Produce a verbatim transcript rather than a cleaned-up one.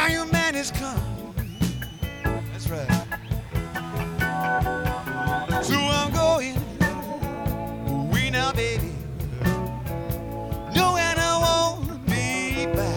Now your man is come. That's right. So I'm going. We now, baby. Know and I won't be back.